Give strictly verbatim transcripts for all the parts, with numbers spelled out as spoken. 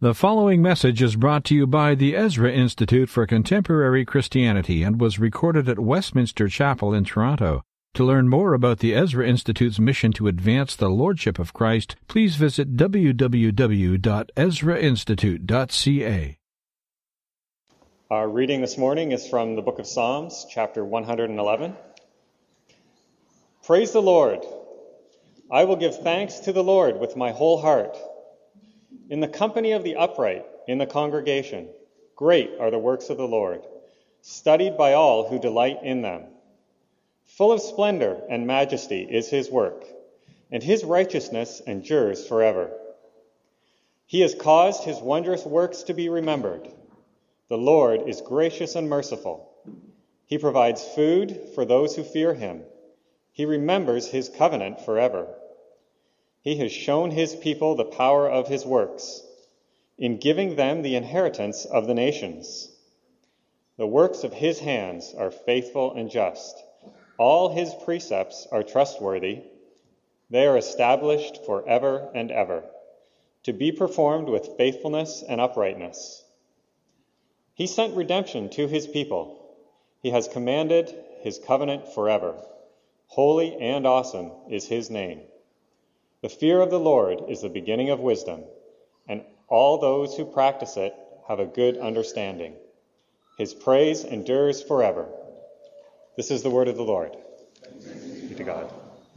The following message is brought to you by the Ezra Institute for Contemporary Christianity and was recorded at Westminster Chapel in Toronto. To learn more about the Ezra Institute's mission to advance the Lordship of Christ, please visit w w w dot ezra institute dot c a. Our reading this morning is from the book of Psalms, chapter one hundred eleven. Praise the Lord! I will give thanks to the Lord with my whole heart. In the company of the upright, in the congregation, great are the works of the Lord, studied by all who delight in them. Full of splendor and majesty is his work, and his righteousness endures forever. He has caused his wondrous works to be remembered. The Lord is gracious and merciful. He provides food for those who fear him. He remembers his covenant forever. He has shown his people the power of his works, in giving them the inheritance of the nations. The works of his hands are faithful and just. All his precepts are trustworthy. They are established forever and ever, to be performed with faithfulness and uprightness. He sent redemption to his people. He has commanded his covenant forever. Holy and awesome is his name. The fear of the Lord is the beginning of wisdom, and all those who practice it have a good understanding. His praise endures forever. This is the word of the Lord. Thanks be to God.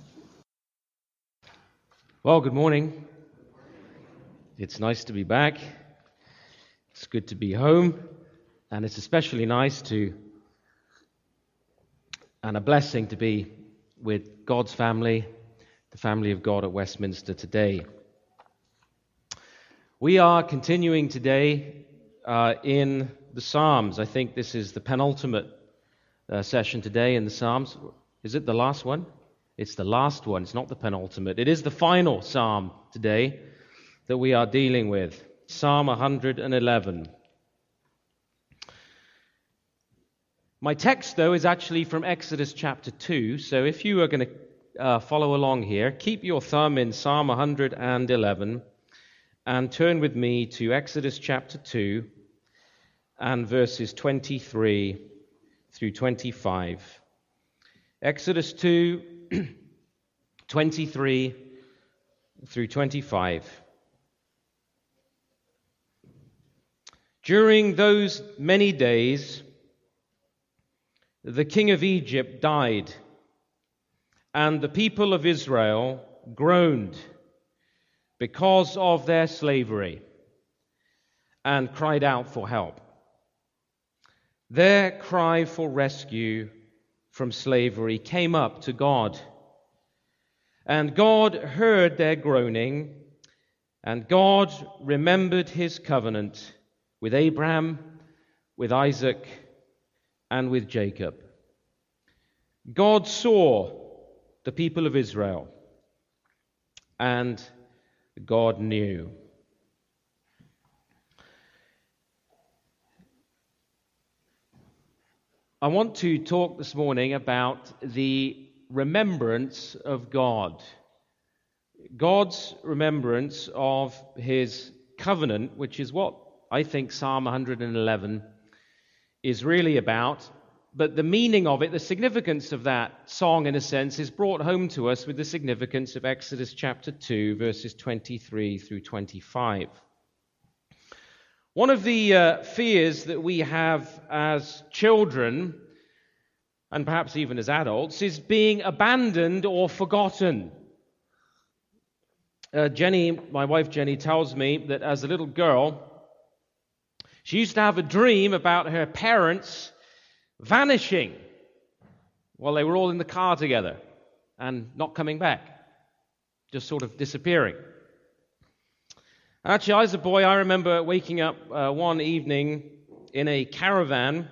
Well, good morning. It's nice to be back. It's good to be home, and it's especially nice to, and a blessing to be with God's family, the family of God at Westminster today. We are continuing today uh, in the Psalms. I think this is the penultimate uh, session today in the Psalms. Is it the last one? It's the last one. It's not the penultimate. It is the final Psalm today that we are dealing with. Psalm one hundred eleven. My text, though, is actually from Exodus chapter two, so if you are going to uh, follow along here, keep your thumb in Psalm one hundred eleven and turn with me to Exodus chapter two and verses twenty-three through twenty-five. Exodus two, twenty-three through twenty-five. During those many days, the king of Egypt died, and the people of Israel groaned because of their slavery and cried out for help. Their cry for rescue from slavery came up to God, and God heard their groaning, and God remembered his covenant with Abraham, with Isaac, and with Jacob. God saw the people of Israel, and God knew. I want to talk this morning about the remembrance of God. God's remembrance of his covenant, which is what I think Psalm one hundred eleven is really about. But the meaning of it, the significance of that song, in a sense, is brought home to us with the significance of Exodus chapter two, verses twenty-three through twenty-five. One of the uh, fears that we have as children, and perhaps even as adults, is being abandoned or forgotten. Uh, Jenny, my wife Jenny, tells me that as a little girl, she used to have a dream about her parents vanishing while they were all in the car together and not coming back, just sort of disappearing. Actually, as a boy, I remember waking up uh, one evening in a caravan.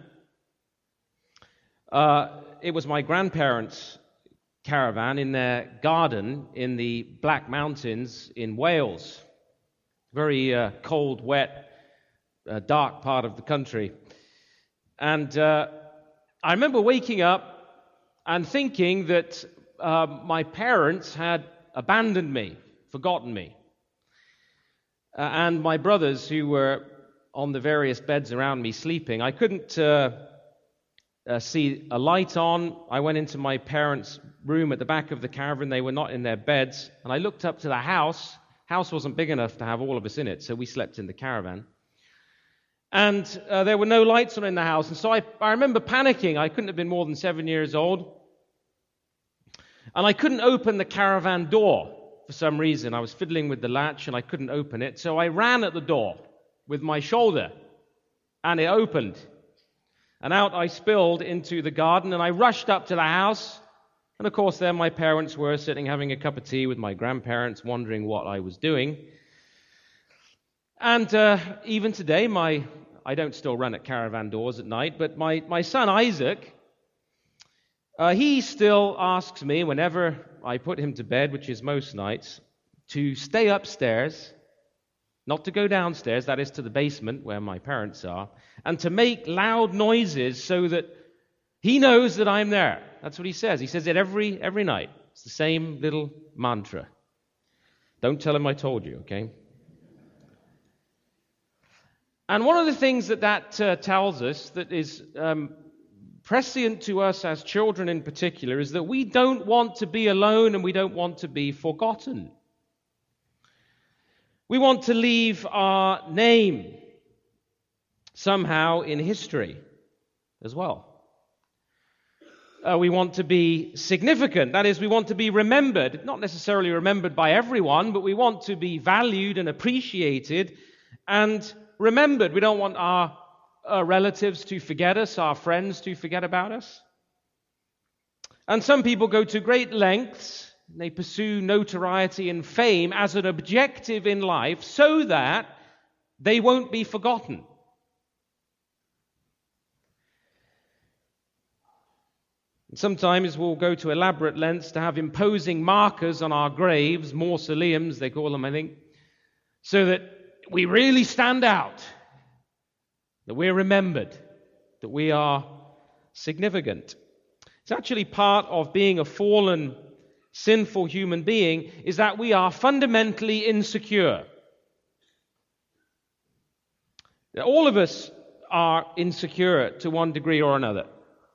Uh, it was my grandparents' caravan in their garden in the Black Mountains in Wales. Very uh, cold, wet, uh, dark part of the country. And uh, I remember waking up and thinking that uh, my parents had abandoned me, forgotten me. uh, and my brothers who were on the various beds around me sleeping. I couldn't uh, uh, see a light on. I went into my parents' room at the back of the caravan. They were not in their beds. And I looked up to the house. House wasn't big enough to have all of us in it, so we slept in the caravan. And uh, there were no lights on in the house. And so I, I remember panicking. I couldn't have been more than seven years old. And I couldn't open the caravan door for some reason. I was fiddling with the latch and I couldn't open it. So I ran at the door with my shoulder. And it opened. And out I spilled into the garden. And I rushed up to the house. And of course there my parents were sitting having a cup of tea with my grandparents, wondering what I was doing. And uh, even today, my I don't still run at caravan doors at night, but my, my son Isaac, uh, he still asks me whenever I put him to bed, which is most nights, to stay upstairs, not to go downstairs, that is to the basement where my parents are, and to make loud noises so that he knows that I'm there. That's what he says. He says it every every night. It's the same little mantra. Don't tell him I told you, okay? And one of the things that that uh, tells us that is um, prescient to us as children in particular is that we don't want to be alone and we don't want to be forgotten. We want to leave our name somehow in history as well. Uh, we want to be significant. That is, we want to be remembered. Not necessarily remembered by everyone, but we want to be valued and appreciated and remembered. We don't want our, our relatives to forget us, our friends to forget about us. And some people go to great lengths. They pursue notoriety and fame as an objective in life so that they won't be forgotten. Sometimes we'll go to elaborate lengths to have imposing markers on our graves, mausoleums, they call them, I think, so that we really stand out, that we're remembered, that we are significant. It's actually part of being a fallen, sinful human being is that we are fundamentally insecure. All of us are insecure to one degree or another.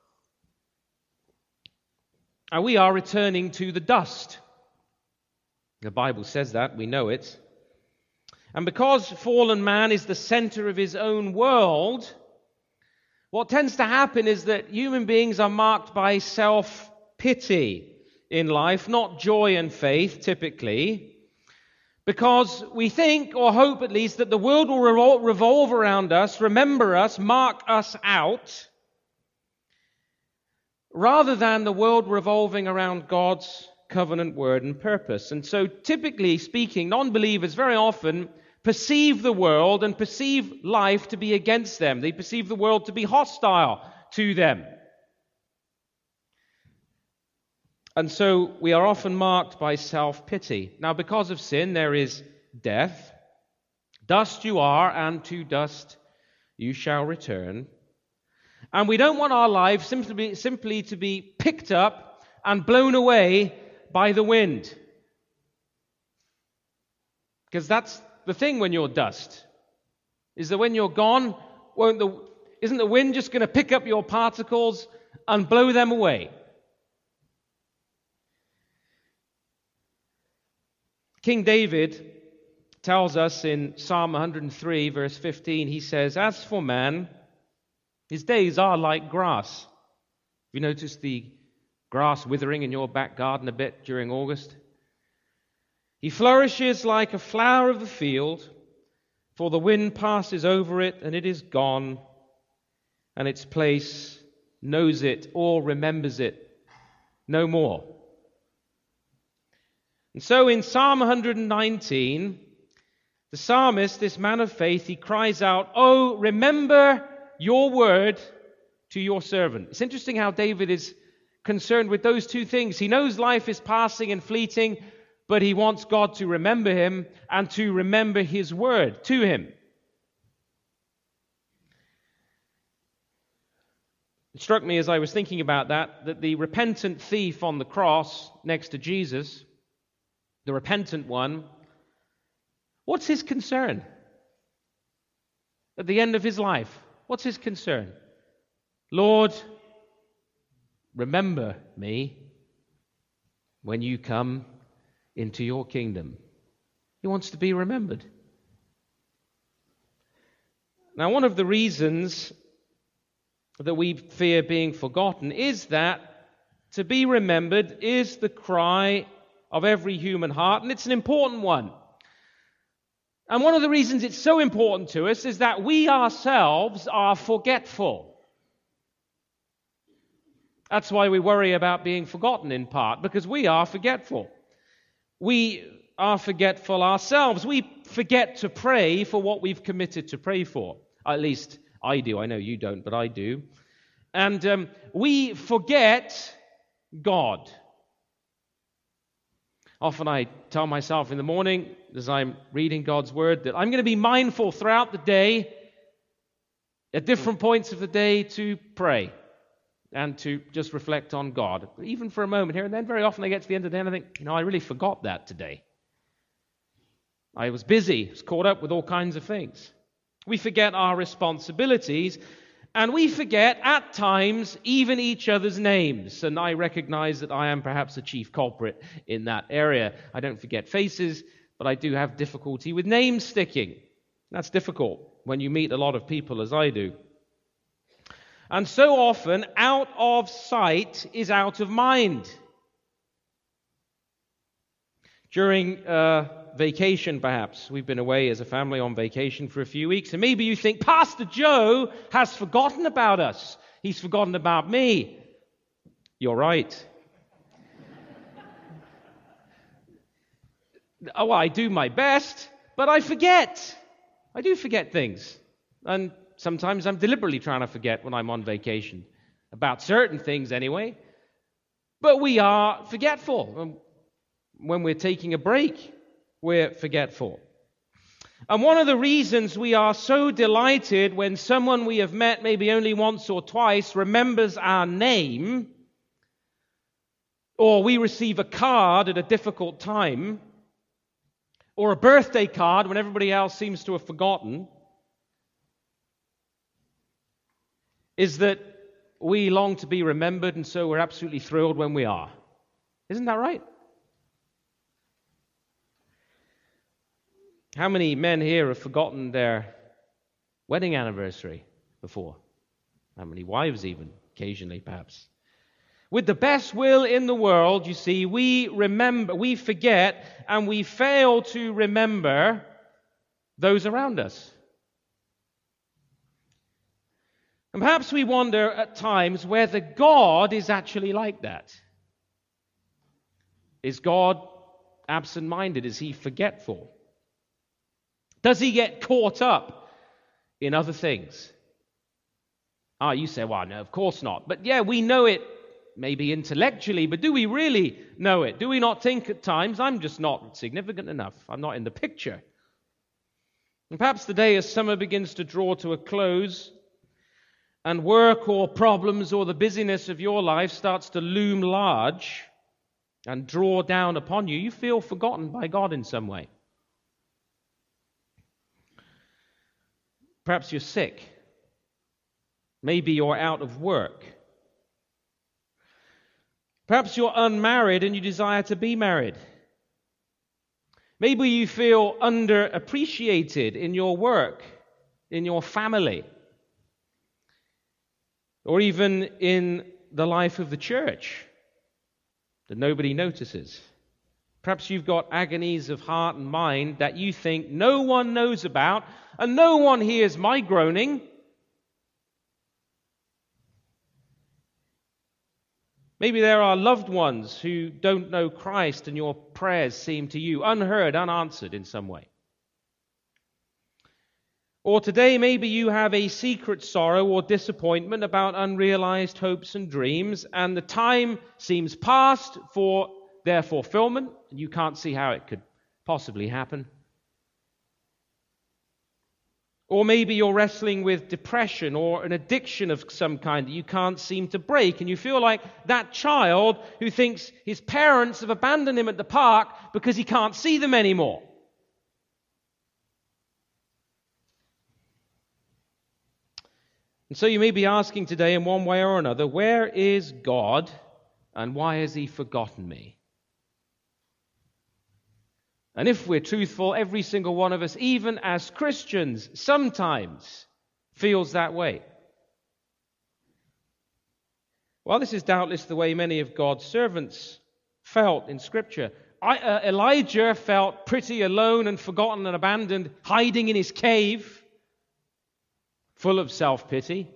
And we are returning to the dust. The Bible says that, we know it. And because fallen man is the center of his own world, what tends to happen is that human beings are marked by self-pity in life, not joy and faith, typically, because we think, or hope at least, that the world will revol- revolve around us, remember us, mark us out, rather than the world revolving around God's covenant word and purpose. And so, typically speaking, non-believers very often perceive the world and perceive life to be against them. They perceive the world to be hostile to them. And so we are often marked by self-pity. Now, because of sin, there is death. Dust you are, and to dust you shall return. And we don't want our lives simply, simply to be picked up and blown away by the wind. Because that's the thing when you're dust, is that when you're gone, won't the, isn't the wind just going to pick up your particles and blow them away? King David tells us in Psalm one hundred three, verse fifteen, he says, "As for man, his days are like grass." Have you noticed the grass withering in your back garden a bit during August? "He flourishes like a flower of the field, for the wind passes over it, and it is gone, and its place knows it or remembers it no more." And so in Psalm one hundred nineteen, the psalmist, this man of faith, he cries out, "Oh, remember your word to your servant." It's interesting how David is concerned with those two things. He knows life is passing and fleeting, but he wants God to remember him and to remember his word to him. It struck me as I was thinking about that, that the repentant thief on the cross next to Jesus, the repentant one, What's his concern? At the end of his life, what's his concern? Lord, remember me when you come into your kingdom. He wants to be remembered. Now, one of the reasons that we fear being forgotten is that to be remembered is the cry of every human heart, and it's an important one. And one of the reasons it's so important to us is that we ourselves are forgetful. That's why we worry about being forgotten in part, because we are forgetful. We are forgetful ourselves. We forget to pray for what we've committed to pray for. At least I do. I know you don't, but I do. And um, we forget God. Often I tell myself in the morning, as I'm reading God's Word, that I'm going to be mindful throughout the day, at different points of the day, to pray and to just reflect on God, even for a moment here and then. Very often I get to the end of the day and I think, you know, I really forgot that today. I was busy, was caught up with all kinds of things. We forget our responsibilities, and we forget, at times, even each other's names. And I recognize that I am perhaps a chief culprit in that area. I don't forget faces, but I do have difficulty with name sticking. That's difficult when you meet a lot of people, as I do. And so often, out of sight is out of mind. During uh, vacation, perhaps, we've been away as a family on vacation for a few weeks, and maybe you think, Pastor Joe has forgotten about us. He's forgotten about me. You're right. Oh, well, I do my best, but I forget. I do forget things. And sometimes I'm deliberately trying to forget when I'm on vacation. About certain things, anyway. But we are forgetful. When we're taking a break, we're forgetful. And one of the reasons we are so delighted when someone we have met maybe only once or twice remembers our name, or we receive a card at a difficult time, or a birthday card when everybody else seems to have forgotten, is that we long to be remembered, and so we're absolutely thrilled when we are. Isn't that right? How many men here have forgotten their wedding anniversary before? How many wives even, occasionally perhaps? With the best will in the world, you see, we remember, we forget, and we fail to remember those around us. And perhaps we wonder at times whether God is actually like that. Is God absent-minded? Is he forgetful? Does he get caught up in other things? Ah, you say, well, no, of course not. But yeah, we know it maybe intellectually, but do we really know it? Do we not think at times, I'm just not significant enough. I'm not in the picture. And perhaps today, as summer begins to draw to a close, and work or problems or the busyness of your life starts to loom large and draw down upon you, you feel forgotten by God in some way. Perhaps you're sick. Maybe you're out of work. Perhaps you're unmarried and you desire to be married. Maybe you feel underappreciated in your work, in your family, or even in the life of the church that nobody notices. Perhaps you've got agonies of heart and mind that you think no one knows about, and no one hears my groaning. Maybe there are loved ones who don't know Christ, and your prayers seem to you unheard, unanswered in some way. Or today, maybe you have a secret sorrow or disappointment about unrealized hopes and dreams, and the time seems past for their fulfillment, and you can't see how it could possibly happen. Or maybe you're wrestling with depression or an addiction of some kind that you can't seem to break, and you feel like that child who thinks his parents have abandoned him at the park because he can't see them anymore. And so you may be asking today in one way or another, where is God and why has he forgotten me? And if we're truthful, every single one of us, even as Christians, sometimes feels that way. Well, this is doubtless the way many of God's servants felt in Scripture. I, uh, Elijah felt pretty alone and forgotten and abandoned, hiding in his cave, full of self-pity.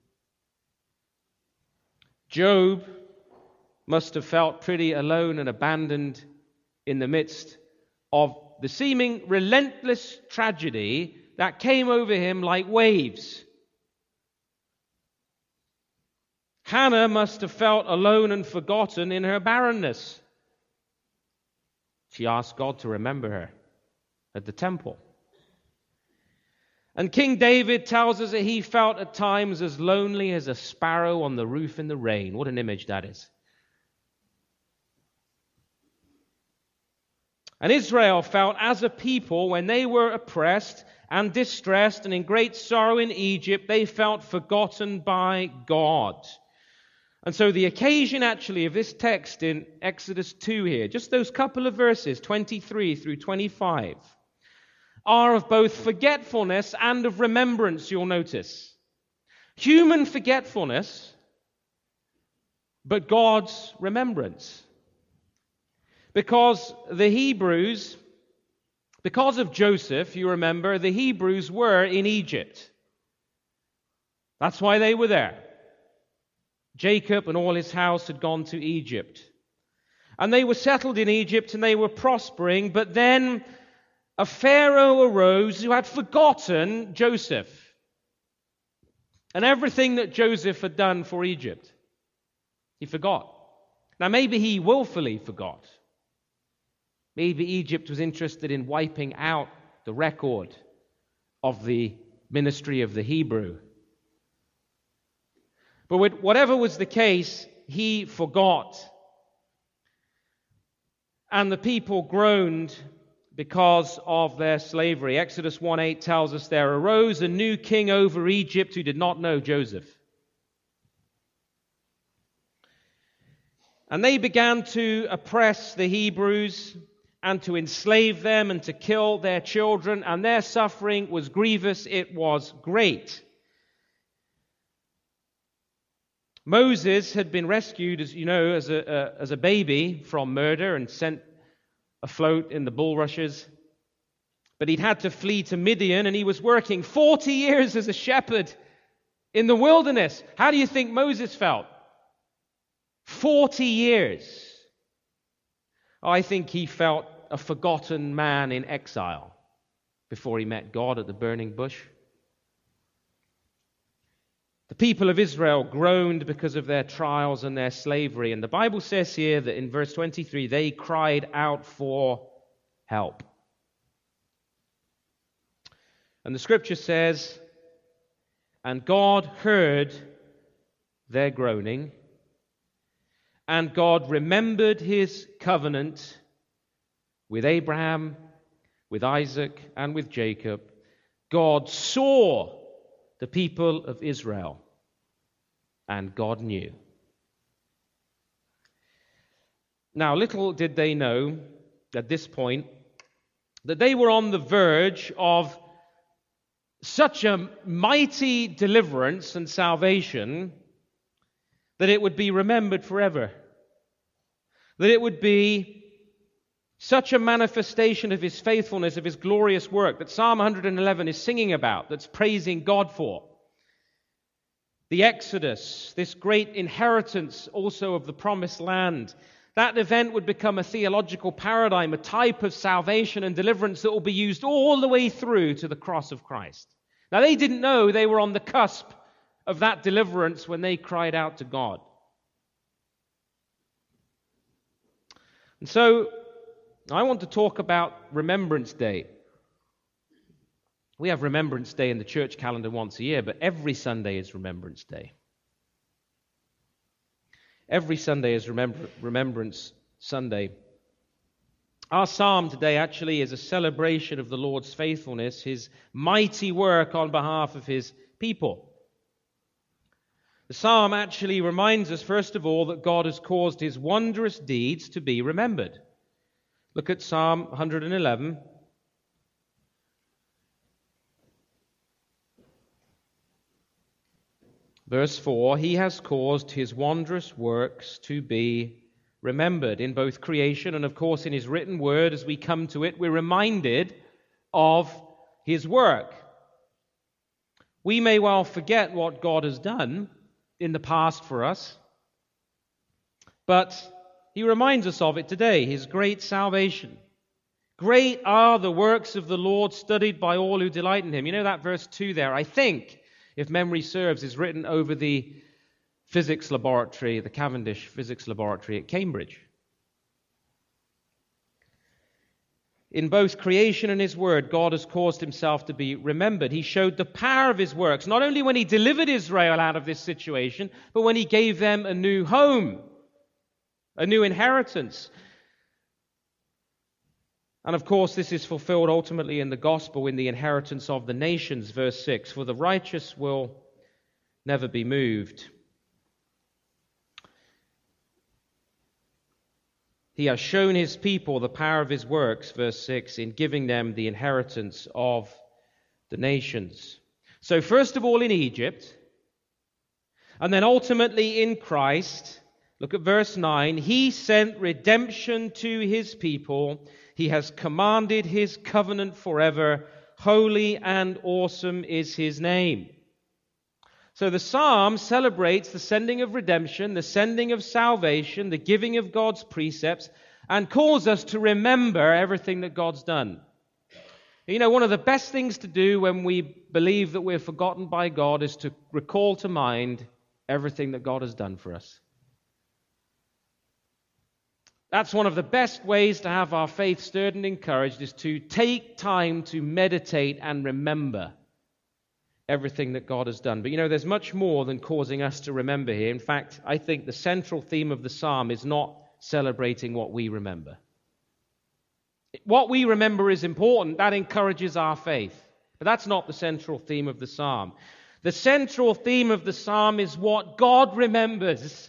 Job must have felt pretty alone and abandoned in the midst of the seeming relentless tragedy that came over him like waves. Hannah must have felt alone and forgotten in her barrenness. She asked God to remember her at the temple. And King David tells us that he felt at times as lonely as a sparrow on the roof in the rain. What an image that is. And Israel felt as a people, when they were oppressed and distressed and in great sorrow in Egypt, they felt forgotten by God. And so the occasion actually of this text in Exodus two here, just those couple of verses, twenty-three through twenty-five, are of both forgetfulness and of remembrance, you'll notice. Human forgetfulness, but God's remembrance. Because the Hebrews, because of Joseph, you remember, the Hebrews were in Egypt. That's why they were there. Jacob and all his house had gone to Egypt. And they were settled in Egypt and they were prospering, but then a Pharaoh arose who had forgotten Joseph and everything that Joseph had done for Egypt. He forgot. Now maybe he willfully forgot. Maybe Egypt was interested in wiping out the record of the ministry of the Hebrew. But whatever was the case, he forgot. And the people groaned because of their slavery. Exodus one eight tells us there arose a new king over Egypt who did not know Joseph. And they began to oppress the Hebrews and to enslave them and to kill their children, and their suffering was grievous, it was great. Moses had been rescued, as you know, as a, uh, as a baby from murder and sent afloat in the bulrushes. But he'd had to flee to Midian, and he was working forty years as a shepherd in the wilderness. How do you think Moses felt? forty years. I think he felt a forgotten man in exile before he met God at the burning bush. The people of Israel groaned because of their trials and their slavery. And the Bible says here that in verse twenty-three, they cried out for help. And the scripture says, and God heard their groaning, and God remembered his covenant with Abraham, with Isaac, and with Jacob. God saw the people of Israel, and God knew. Now, little did they know at this point that they were on the verge of such a mighty deliverance and salvation that it would be remembered forever. That it would be such a manifestation of his faithfulness, of his glorious work, that Psalm one eleven is singing about, that's praising God for. The Exodus, this great inheritance also of the promised land, that event would become a theological paradigm, a type of salvation and deliverance that will be used all the way through to the cross of Christ. Now, they didn't know they were on the cusp of that deliverance when they cried out to God. And so, I want to talk about Remembrance Day. We have Remembrance Day in the church calendar once a year, but every Sunday is Remembrance Day. Every Sunday is Remember- Remembrance Sunday. Our psalm today actually is a celebration of the Lord's faithfulness, his mighty work on behalf of his people. The psalm actually reminds us, first of all, that God has caused his wondrous deeds to be remembered. Look at Psalm one hundred eleven. Verse four, he has caused his wondrous works to be remembered in both creation and, of course, in his written word. As we come to it, we're reminded of his work. We may well forget what God has done in the past for us, but he reminds us of it today, his great salvation. Great are the works of the Lord, studied by all who delight in him. You know that verse two there, I think, if memory serves, is written over the physics laboratory, the Cavendish Physics Laboratory at Cambridge. In both creation and his word, God has caused himself to be remembered. He showed the power of his works, not only when he delivered Israel out of this situation, but when he gave them a new home, a new inheritance. And of course, this is fulfilled ultimately in the gospel, in the inheritance of the nations, verse six, for the righteous will never be moved. He has shown his people the power of his works, verse six, in giving them the inheritance of the nations. So first of all in Egypt, and then ultimately in Christ, look at verse nine, he sent redemption to his people. He has commanded his covenant forever. Holy and awesome is his name. So the psalm celebrates the sending of redemption, the sending of salvation, the giving of God's precepts, and calls us to remember everything that God's done. You know, one of the best things to do when we believe that we're forgotten by God is to recall to mind everything that God has done for us. That's one of the best ways to have our faith stirred and encouraged, is to take time to meditate and remember everything that God has done. But you know, there's much more than causing us to remember here. In fact, I think the central theme of the psalm is not celebrating what we remember. What we remember is important. That encourages our faith. But that's not the central theme of the psalm. The central theme of the psalm is what God remembers.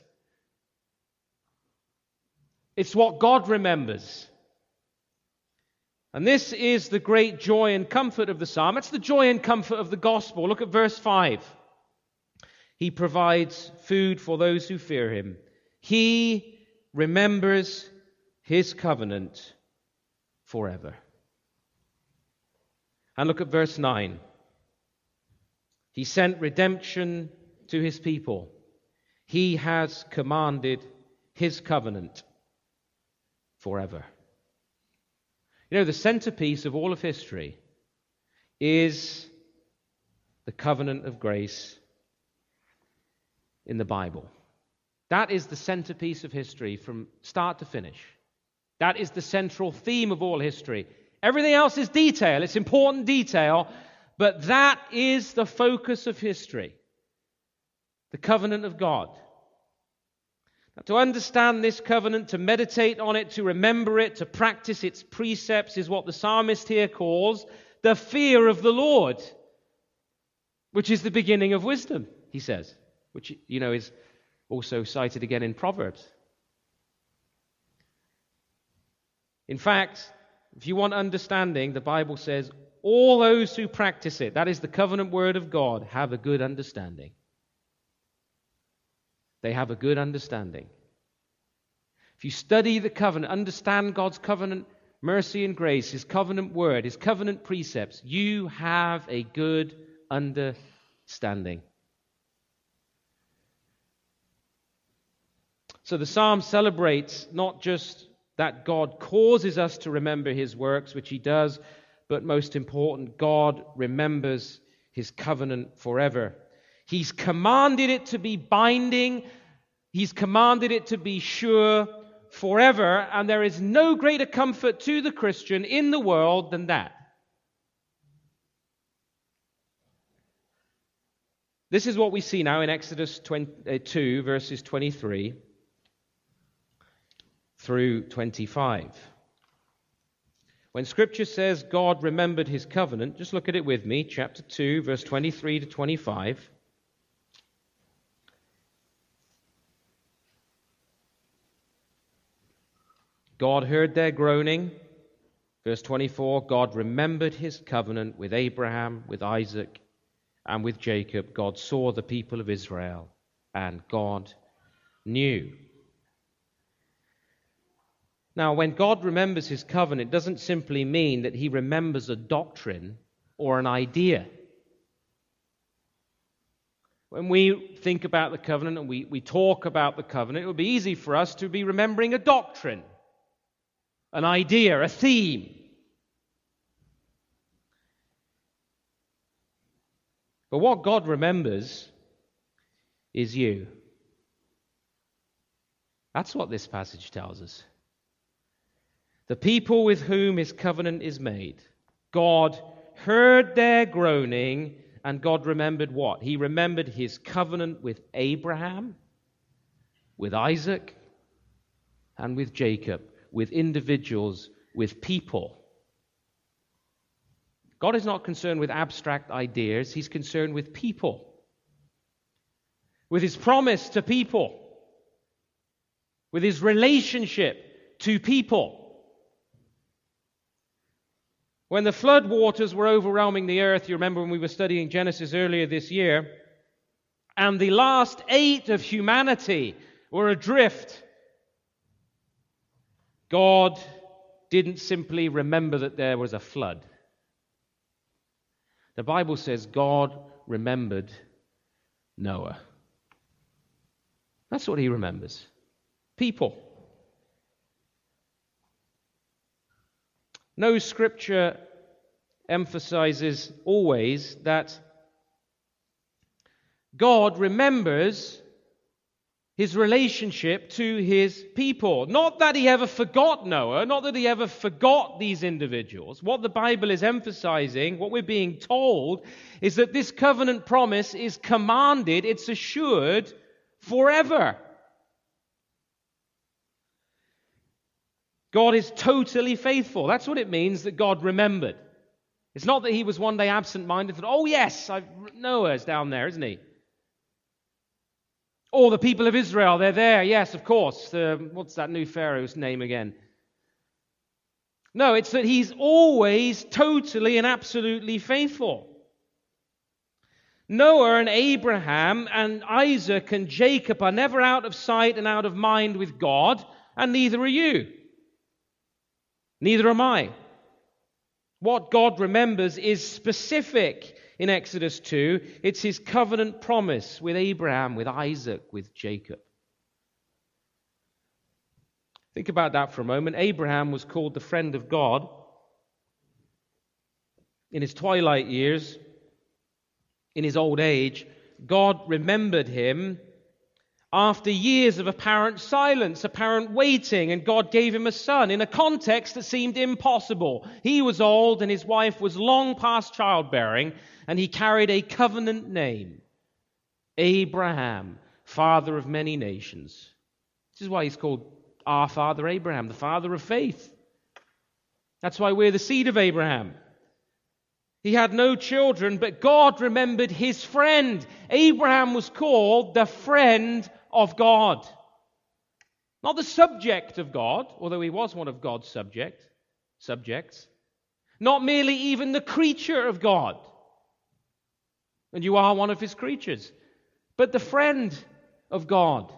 It's what God remembers. And this is the great joy and comfort of the psalm. It's the joy and comfort of the gospel. Look at verse five. He provides food for those who fear him. He remembers his covenant forever. And look at verse nine. He sent redemption to his people. He has commanded his covenant forever. You know, the centerpiece of all of history is the covenant of grace in the Bible. That is the centerpiece of history from start to finish. That is the central theme of all history. Everything else is detail. It's important detail, but that is the focus of history. The covenant of God. Now, to understand this covenant, to meditate on it, to remember it, to practice its precepts is what the psalmist here calls the fear of the Lord, which is the beginning of wisdom, he says, which, you know, is also cited again in Proverbs. In fact, if you want understanding, the Bible says, all those who practice it, that is the covenant word of God, have a good understanding. They have a good understanding. If you study the covenant, understand God's covenant mercy and grace, his covenant word, his covenant precepts, you have a good understanding. So the psalm celebrates not just that God causes us to remember his works, which he does, but most important, God remembers his covenant forever. He's commanded it to be binding. He's commanded it to be sure forever. And there is no greater comfort to the Christian in the world than that. This is what we see now in Exodus two, verses twenty-three through twenty-five. When Scripture says God remembered his covenant, just look at it with me, chapter two, verse twenty-three to twenty-five. God heard their groaning. Verse twenty-four, God remembered his covenant with Abraham, with Isaac, and with Jacob. God saw the people of Israel, and God knew. Now, when God remembers his covenant, it doesn't simply mean that he remembers a doctrine or an idea. When we think about the covenant and we, we talk about the covenant, it would be easy for us to be remembering a doctrine, an idea, a theme. But what God remembers is you. That's what this passage tells us. The people with whom his covenant is made. God heard their groaning, and God remembered what? He remembered his covenant with Abraham, with Isaac, and with Jacob, with individuals, with people. God is not concerned with abstract ideas. He's concerned with people. With his promise to people. With his relationship to people. When the flood waters were overwhelming the earth, you remember when we were studying Genesis earlier this year, and the last eight of humanity were adrift, God didn't simply remember that there was a flood. The Bible says God remembered Noah. That's what he remembers. People. No scripture emphasizes always that God remembers his relationship to his people. Not that he ever forgot Noah, not that he ever forgot these individuals. What the Bible is emphasizing, what we're being told, is that this covenant promise is commanded, it's assured forever. God is totally faithful. That's what it means that God remembered. It's not that he was one day absent-minded and thought, oh yes, I've, Noah's down there, isn't he? Or the people of Israel, they're there. Yes, of course. The, what's that new Pharaoh's name again? No, it's that he's always totally and absolutely faithful. Noah and Abraham and Isaac and Jacob are never out of sight and out of mind with God, and neither are you. Neither am I. What God remembers is specific in Exodus two. It's his covenant promise with Abraham, with Isaac, with Jacob. Think about that for a moment. Abraham was called the friend of God. In his twilight years, in his old age, God remembered him after years of apparent silence, apparent waiting, and God gave him a son in a context that seemed impossible. He was old and his wife was long past childbearing, and he carried a covenant name, Abraham, father of many nations. This is why he's called our father Abraham, the father of faith. That's why we're the seed of Abraham. He had no children, but God remembered his friend. Abraham was called the friend of God. Not the subject of God, although he was one of God's subject, subjects. Not merely even the creature of God. And you are one of his creatures. But the friend of God.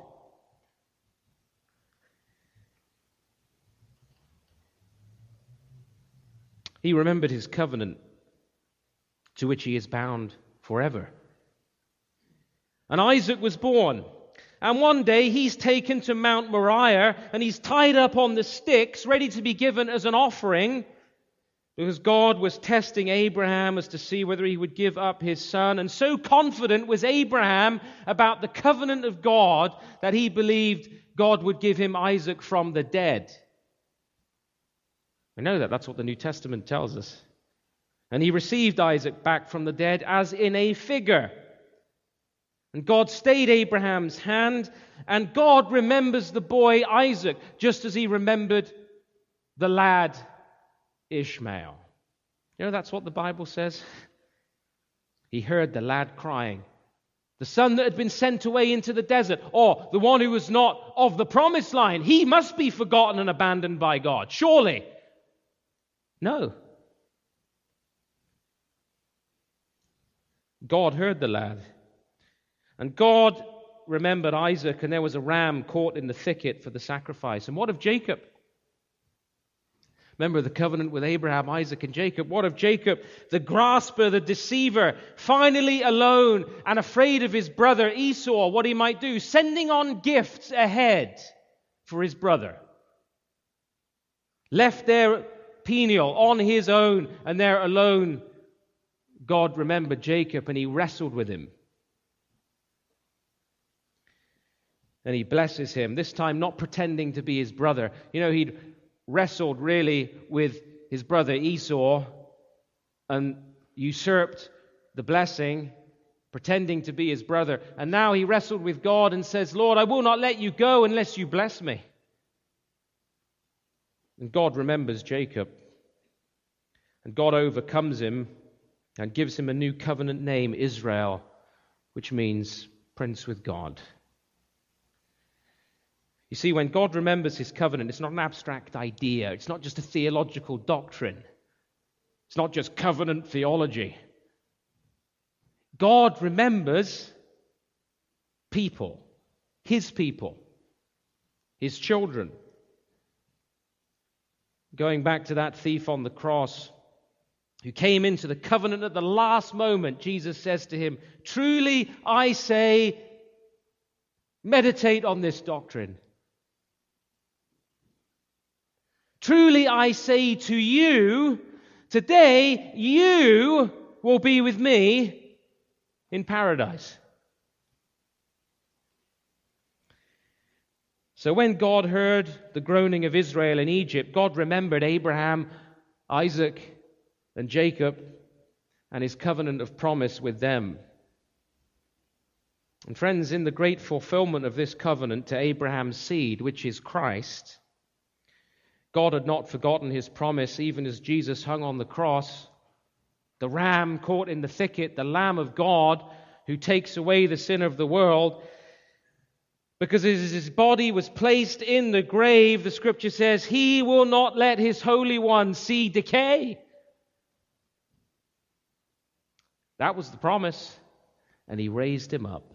He remembered his covenant, to which he is bound forever. And Isaac was born. And one day he's taken to Mount Moriah and he's tied up on the sticks, ready to be given as an offering, because God was testing Abraham as to see whether he would give up his son. And so confident was Abraham about the covenant of God that he believed God would give him Isaac from the dead. We know that. That's what the New Testament tells us. And he received Isaac back from the dead as in a figure. And God stayed Abraham's hand, and God remembers the boy Isaac, just as he remembered the lad Ishmael. You know, that's what the Bible says. He heard the lad crying. The son that had been sent away into the desert, or the one who was not of the promised line, he must be forgotten and abandoned by God. Surely. No. God heard the lad. And God remembered Isaac, and there was a ram caught in the thicket for the sacrifice. And what of Jacob? Remember the covenant with Abraham, Isaac, and Jacob. What of Jacob, the grasper, the deceiver, finally alone and afraid of his brother Esau, what he might do, sending on gifts ahead for his brother. Left there Peniel on his own, and there alone God remembered Jacob, and he wrestled with him. And he blesses him, this time not pretending to be his brother. You know, he'd wrestled really with his brother Esau and usurped the blessing, pretending to be his brother. And now he wrestled with God and says, Lord, I will not let you go unless you bless me. And God remembers Jacob. And God overcomes him and gives him a new covenant name, Israel, which means prince with God. You see, when God remembers his covenant, it's not an abstract idea. It's not just a theological doctrine. It's not just covenant theology. God remembers people, his people, his children. Going back to that thief on the cross who came into the covenant at the last moment, Jesus says to him, truly I say, meditate on this doctrine. Truly I say to you, today you will be with me in paradise. So when God heard the groaning of Israel in Egypt, God remembered Abraham, Isaac, and Jacob, and his covenant of promise with them. And friends, in the great fulfillment of this covenant to Abraham's seed, which is Christ, God had not forgotten his promise, even as Jesus hung on the cross. The ram caught in the thicket, the Lamb of God, who takes away the sin of the world. Because as his body was placed in the grave, the Scripture says, he will not let his Holy One see decay. That was the promise, and he raised him up.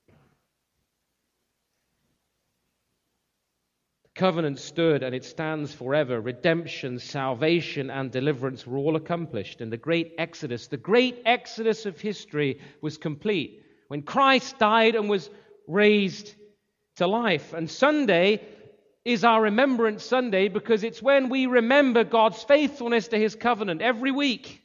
Covenant stood, and it stands forever. Redemption, salvation, and deliverance were all accomplished. And the great exodus, the great exodus of history was complete when Christ died and was raised to life. And Sunday is our Remembrance Sunday because it's when we remember God's faithfulness to his covenant every week.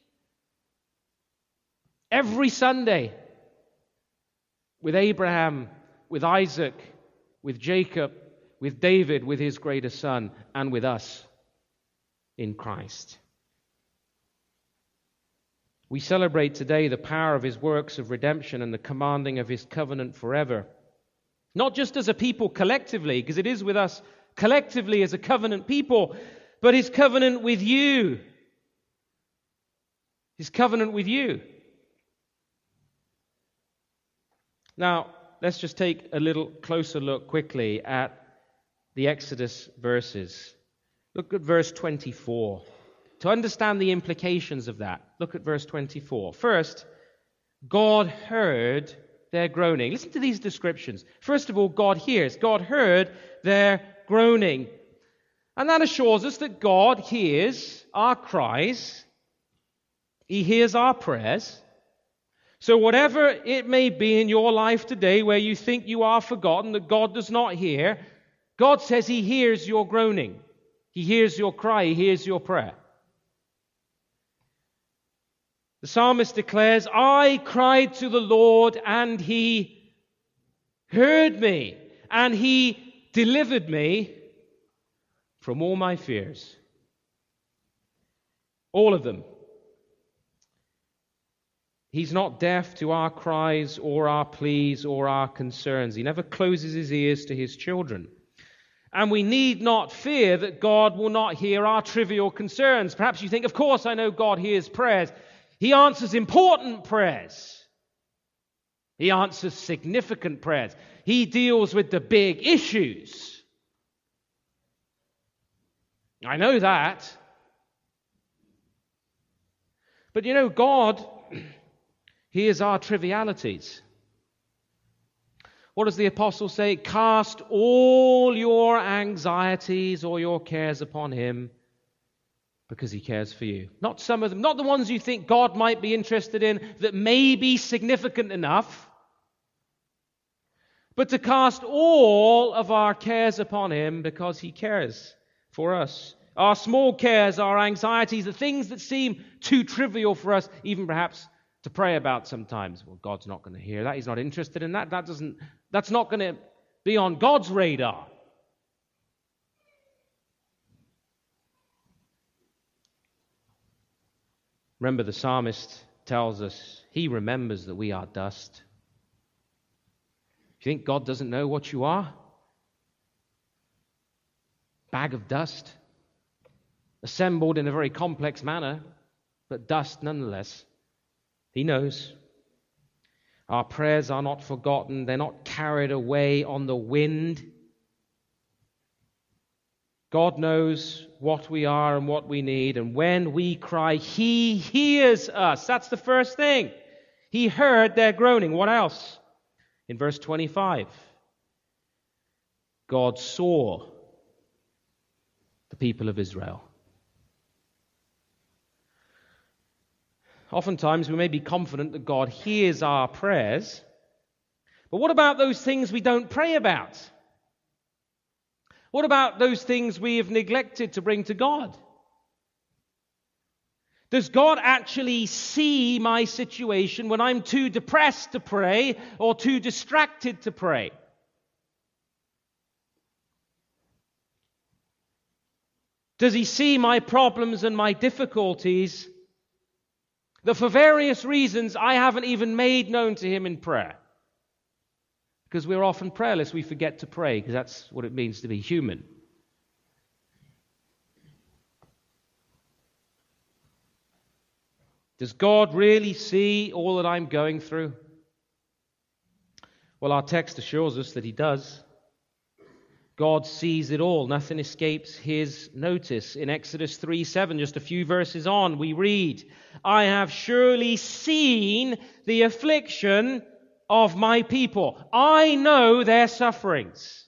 Every Sunday. With Abraham, with Isaac, with Jacob, with David, with his greatest son, and with us in Christ. We celebrate today the power of his works of redemption and the commanding of his covenant forever. Not just as a people collectively, because it is with us collectively as a covenant people, but his covenant with you. His covenant with you. Now, let's just take a little closer look quickly at the Exodus verses. Look at verse twenty-four. To understand the implications of that, look at verse twenty-four. First, God heard their groaning. Listen to these descriptions. First of all, God hears. God heard their groaning. And that assures us that God hears our cries. He hears our prayers. So whatever it may be in your life today where you think you are forgotten, that God does not hear, God says he hears your groaning. He hears your cry. He hears your prayer. The psalmist declares, I cried to the Lord and he heard me and he delivered me from all my fears. All of them. He's not deaf to our cries or our pleas or our concerns. He never closes his ears to his children. And we need not fear that God will not hear our trivial concerns. Perhaps you think, of course I know God hears prayers. He answers important prayers. He answers significant prayers. He deals with the big issues. I know that. But you know, God hears our trivialities. What does the apostle say? Cast all your anxieties or your cares upon him, because he cares for you. Not some of them, not the ones you think God might be interested in that may be significant enough, but to cast all of our cares upon him because he cares for us. Our small cares, our anxieties, the things that seem too trivial for us, even perhaps to pray about sometimes. Well, God's not going to hear that. He's not interested in that. That doesn't, that's not going to be on God's radar. Remember, the psalmist tells us he remembers that we are dust. Do you think God doesn't know what you are? Bag of dust, assembled in a very complex manner, but dust nonetheless. He knows. Our prayers are not forgotten. They're not carried away on the wind. God knows what we are and what we need, and when we cry, he hears us. That's the first thing. He heard their groaning. What else? In verse twenty-five, God saw the people of Israel. Oftentimes we may be confident that God hears our prayers, but what about those things we don't pray about? What about those things we have neglected to bring to God? Does God actually see my situation when I'm too depressed to pray or too distracted to pray? Does he see my problems and my difficulties that for various reasons I haven't even made known to him in prayer? Because we're often prayerless, we forget to pray, because that's what it means to be human. Does God really see all that I'm going through? Well, our text assures us that he does. God sees it all. Nothing escapes his notice. In Exodus three seven, just a few verses on, we read, I have surely seen the affliction of my people. I know their sufferings.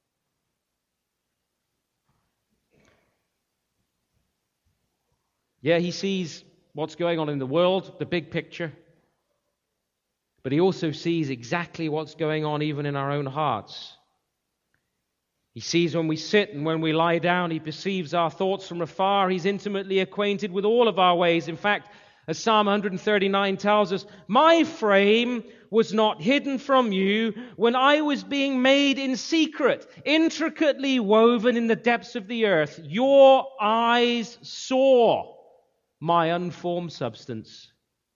Yeah, he sees what's going on in the world, the big picture. But he also sees exactly what's going on even in our own hearts. He sees when we sit and when we lie down. He perceives our thoughts from afar. He's intimately acquainted with all of our ways. In fact, as Psalm one thirty-nine tells us, my frame was not hidden from you when I was being made in secret, intricately woven in the depths of the earth. Your eyes saw my unformed substance.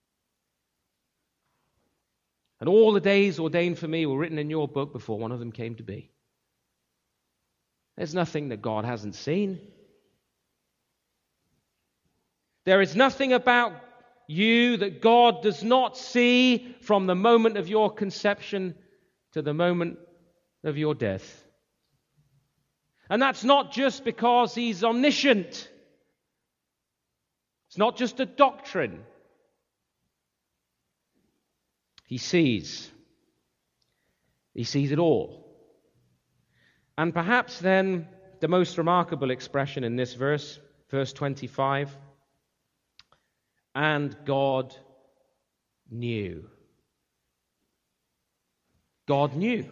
And all the days ordained for me were written in your book before one of them came to be. There's nothing that God hasn't seen. There is nothing about you that God does not see from the moment of your conception to the moment of your death. And that's not just because he's omniscient. It's not just a doctrine. He sees. He sees it all. And perhaps then the most remarkable expression in this verse, verse twenty-five, and God knew. God knew.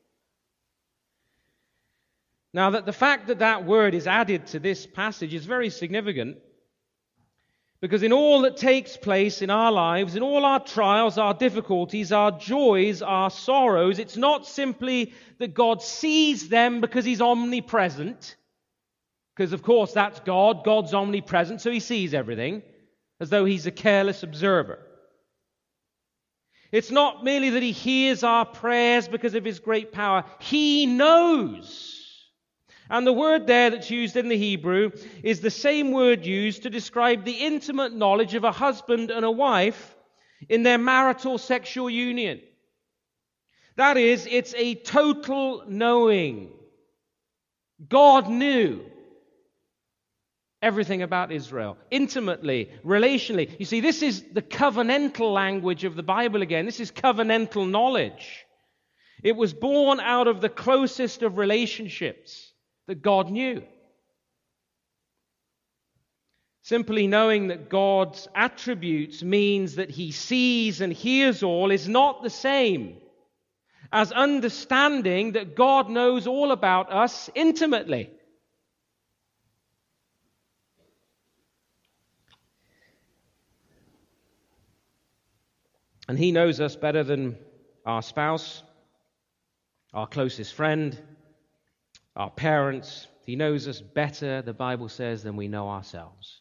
Now, that the fact that that word is added to this passage is very significant, because in all that takes place in our lives, in all our trials, our difficulties, our joys, our sorrows, it's not simply that God sees them because he's omnipresent, because of course that's God. God's omnipresent, so he sees everything, as though he's a careless observer. It's not merely that he hears our prayers because of his great power. He knows. And the word there that's used in the Hebrew is the same word used to describe the intimate knowledge of a husband and a wife in their marital sexual union. That is, it's a total knowing. God knew everything about Israel, intimately, relationally. You see, this is the covenantal language of the Bible again. This is covenantal knowledge. It was born out of the closest of relationships that God knew. Simply knowing that God's attributes means that He sees and hears all is not the same as understanding that God knows all about us intimately. And He knows us better than our spouse, our closest friend, our parents. He knows us better, the Bible says, than we know ourselves.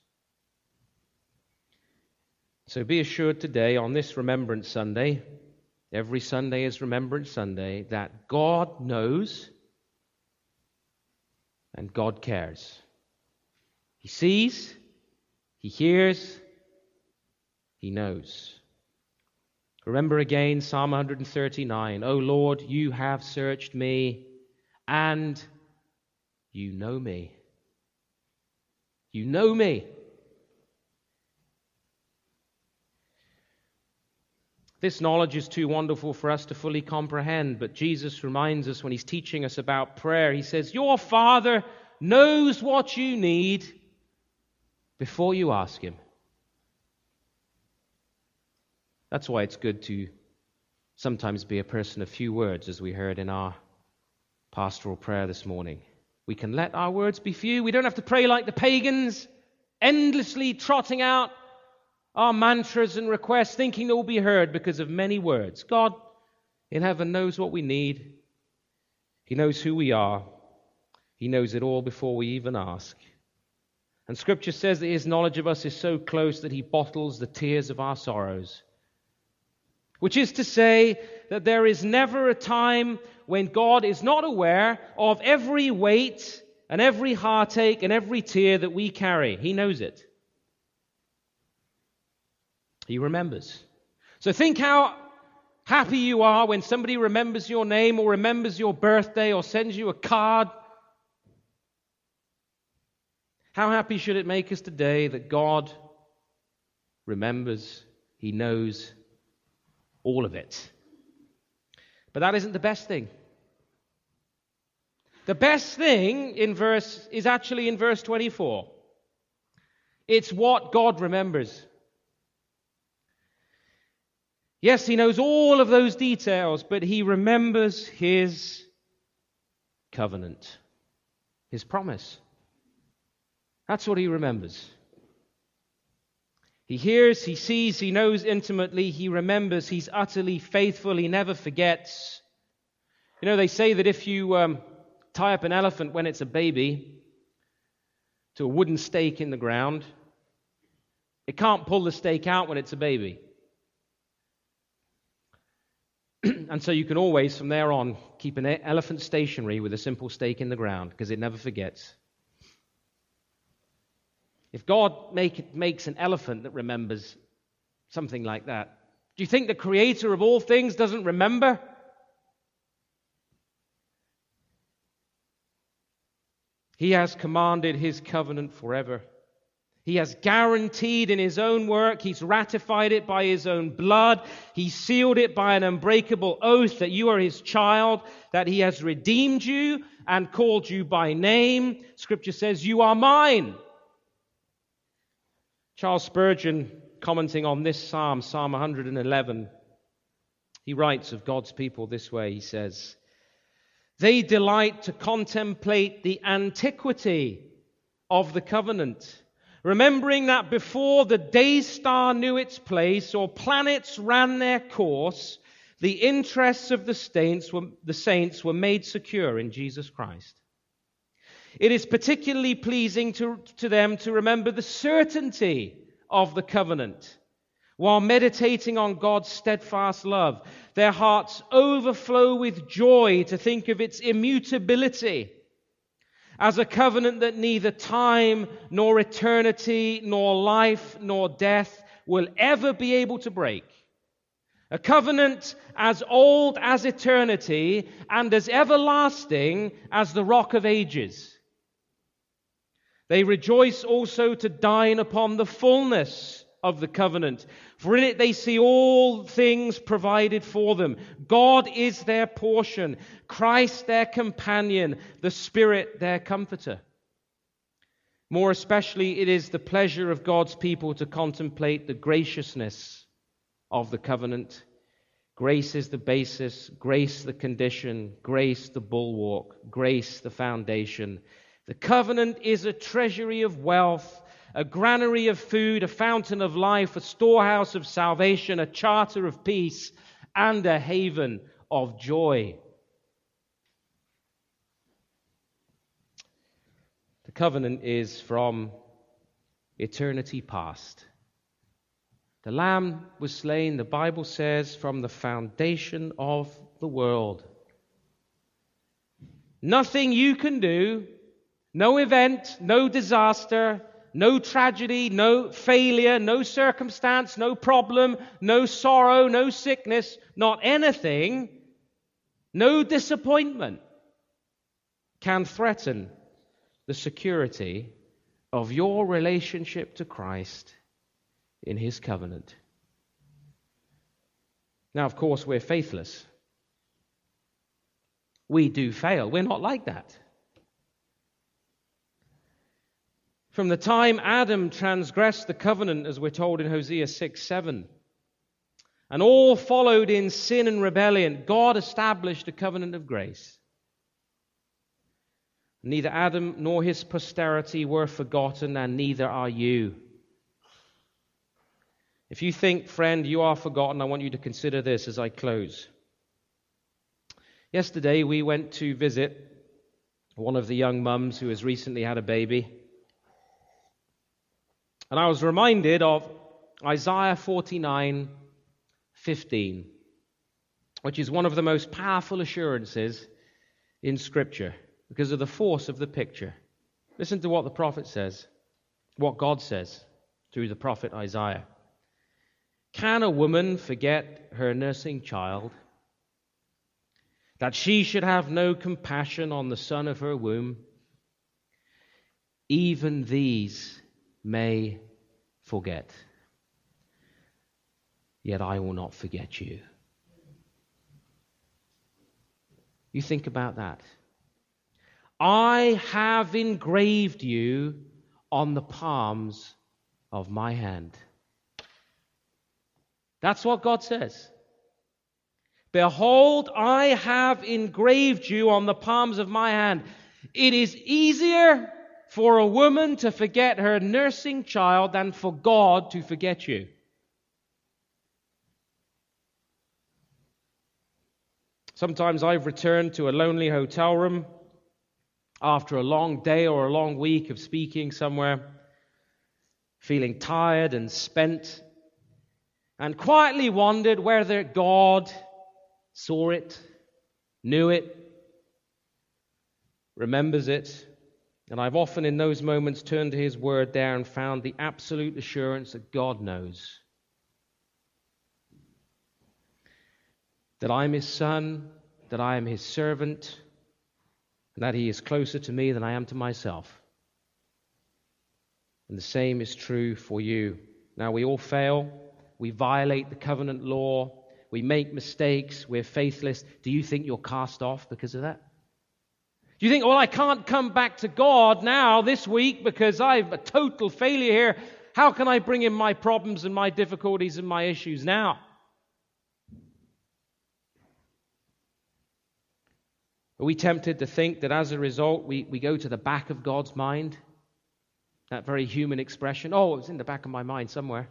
So be assured today, on this Remembrance Sunday, every Sunday is Remembrance Sunday, that God knows and God cares. He sees, He hears, He knows. Remember again Psalm one thirty-nine. O Lord, you have searched me, and you know me. You know me. This knowledge is too wonderful for us to fully comprehend, but Jesus reminds us when He's teaching us about prayer, He says, your Father knows what you need before you ask Him. That's why it's good to sometimes be a person of few words, as we heard in our pastoral prayer this morning. We can let our words be few. We don't have to pray like the pagans, endlessly trotting out our mantras and requests, thinking they will be heard because of many words. God in heaven knows what we need. He knows who we are. He knows it all before we even ask. And Scripture says that His knowledge of us is so close that He bottles the tears of our sorrows. Which is to say that there is never a time when God is not aware of every weight and every heartache and every tear that we carry. He knows it. He remembers. So think how happy you are when somebody remembers your name or remembers your birthday or sends you a card. How happy should it make us today that God remembers, He knows all of it. But that isn't the best thing. The best thing in verse is actually in verse twenty-four. It's what God remembers. Yes, He knows all of those details, but He remembers His covenant, His promise. That's what He remembers. He hears, He sees, He knows intimately, He remembers, He's utterly faithful, He never forgets. You know, they say that if you um, tie up an elephant when it's a baby to a wooden stake in the ground, it can't pull the stake out when it's a baby. And so you can always, from there on, keep an elephant stationary with a simple stake in the ground, because it never forgets. If God make, makes an elephant that remembers something like that, do you think the Creator of all things doesn't remember? He has commanded His covenant forever. He has guaranteed in His own work, He's ratified it by His own blood, He sealed it by an unbreakable oath that you are His child, that He has redeemed you and called you by name. Scripture says, you are mine. Charles Spurgeon, commenting on this psalm, Psalm one eleven, he writes of God's people this way, he says, they delight to contemplate the antiquity of the covenant, remembering that before the day star knew its place or planets ran their course, the interests of the saints were, the saints were made secure in Jesus Christ. It is particularly pleasing to, to them to remember the certainty of the covenant. While meditating on God's steadfast love, their hearts overflow with joy to think of its immutability as a covenant that neither time, nor eternity, nor life, nor death will ever be able to break. A covenant as old as eternity and as everlasting as the rock of ages. They rejoice also to dine upon the fullness of the covenant, for in it they see all things provided for them. God is their portion, Christ their companion, the Spirit their comforter. More especially, it is the pleasure of God's people to contemplate the graciousness of the covenant. Grace is the basis, grace the condition, grace the bulwark, grace the foundation. The covenant is a treasury of wealth, a granary of food, a fountain of life, a storehouse of salvation, a charter of peace, and a haven of joy. The covenant is from eternity past. The Lamb was slain, the Bible says, from the foundation of the world. Nothing you can do, no event, no disaster, no tragedy, no failure, no circumstance, no problem, no sorrow, no sickness, not anything, no disappointment can threaten the security of your relationship to Christ in His covenant. Now, of course, we're faithless. We do fail. We're not like that. From the time Adam transgressed the covenant, as we're told in Hosea six seven, and all followed in sin and rebellion, God established a covenant of grace. Neither Adam nor his posterity were forgotten, and neither are you. If you think, friend, you are forgotten, I want you to consider this as I close. Yesterday we went to visit one of the young mums who has recently had a baby. And I was reminded of Isaiah forty-nine fifteen, which is one of the most powerful assurances in Scripture because of the force of the picture. Listen to what the prophet says, what God says through the prophet Isaiah. Can a woman forget her nursing child, that she should have no compassion on the son of her womb? Even these may forget, yet I will not forget you. You think about that. I have engraved you on the palms of my hand. That's what God says. Behold, I have engraved you on the palms of my hand. It is easier for a woman to forget her nursing child than for God to forget you. Sometimes I've returned to a lonely hotel room after a long day or a long week of speaking somewhere, feeling tired and spent, and quietly wondered whether God saw it, knew it, remembers it. And I've often in those moments turned to His Word there and found the absolute assurance that God knows. That I'm His son, that I am His servant, and that He is closer to me than I am to myself. And the same is true for you. Now, we all fail. We violate the covenant law. We make mistakes. We're faithless. Do you think you're cast off because of that? Do you think, well, I can't come back to God now this week because I'm a total failure here. How can I bring Him my problems and my difficulties and my issues now? Are we tempted to think that as a result we, we go to the back of God's mind? That very human expression, oh, it was in the back of my mind somewhere.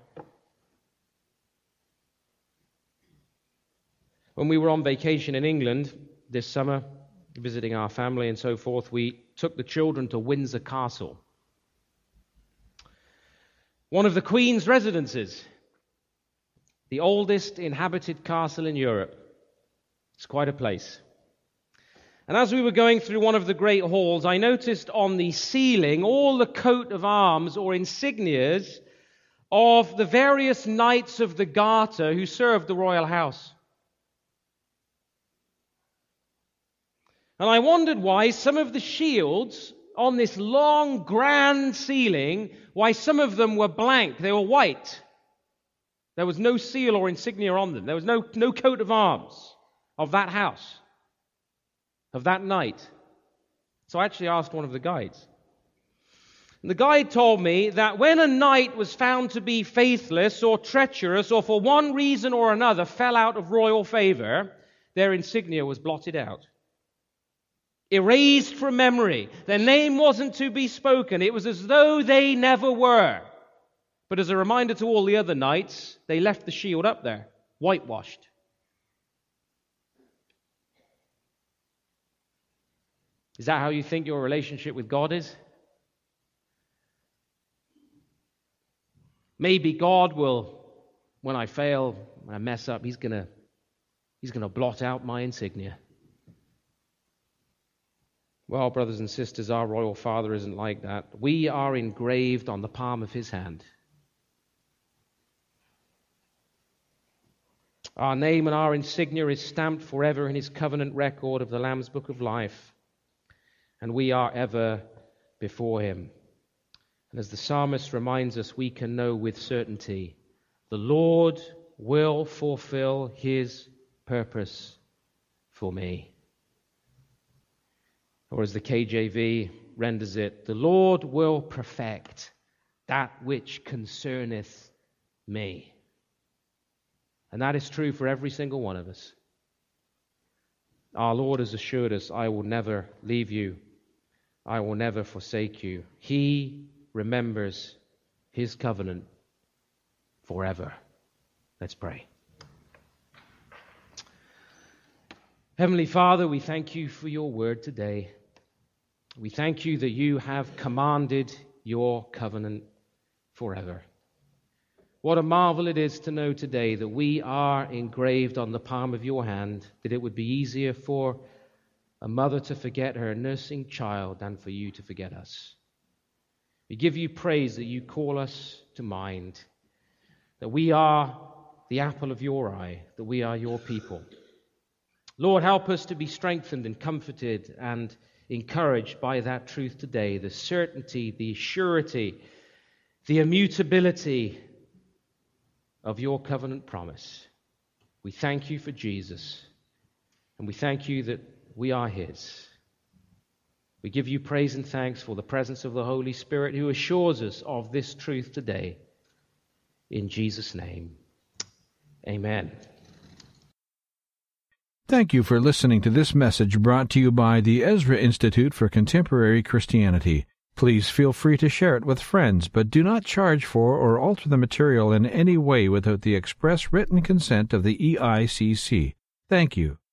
When we were on vacation in England this summer, visiting our family and so forth, we took the children to Windsor Castle, one of the Queen's residences, the oldest inhabited castle in Europe. It's quite a place. And as we were going through one of the great halls, I noticed on the ceiling all the coat of arms or insignias of the various knights of the Garter who served the royal house. And I wondered why some of the shields on this long, grand ceiling, why some of them were blank. They were white. There was no seal or insignia on them. There was no, no coat of arms of that house, of that knight. So I actually asked one of the guides. And the guide told me that when a knight was found to be faithless or treacherous or for one reason or another fell out of royal favor, their insignia was blotted out. Erased from memory. Their name wasn't to be spoken. It was as though they never were. But as a reminder to all the other knights, they left the shield up there, whitewashed. Is that how you think your relationship with God is? Maybe God will, when I fail, when I mess up, He's gonna, He's gonna blot out my insignia. Well, brothers and sisters, our royal Father isn't like that. We are engraved on the palm of His hand. Our name and our insignia is stamped forever in His covenant record of the Lamb's Book of Life, and we are ever before Him. And as the psalmist reminds us, we can know with certainty, the Lord will fulfill His purpose for me. Or as the K J V renders it, the Lord will perfect that which concerneth me. And that is true for every single one of us. Our Lord has assured us, I will never leave you. I will never forsake you. He remembers His covenant forever. Let's pray. Heavenly Father, we thank You for Your word today. We thank You that You have commanded Your covenant forever. What a marvel it is to know today that we are engraved on the palm of Your hand, that it would be easier for a mother to forget her nursing child than for You to forget us. We give You praise that You call us to mind, that we are the apple of Your eye, that we are Your people. Lord, help us to be strengthened and comforted and encouraged by that truth today, the certainty, the surety, the immutability of Your covenant promise. We thank You for Jesus, and we thank You that we are His. We give You praise and thanks for the presence of the Holy Spirit who assures us of this truth today. In Jesus' name, amen. Thank you for listening to this message brought to you by the Ezra Institute for Contemporary Christianity. Please feel free to share it with friends, but do not charge for or alter the material in any way without the express written consent of the E I C C. Thank you.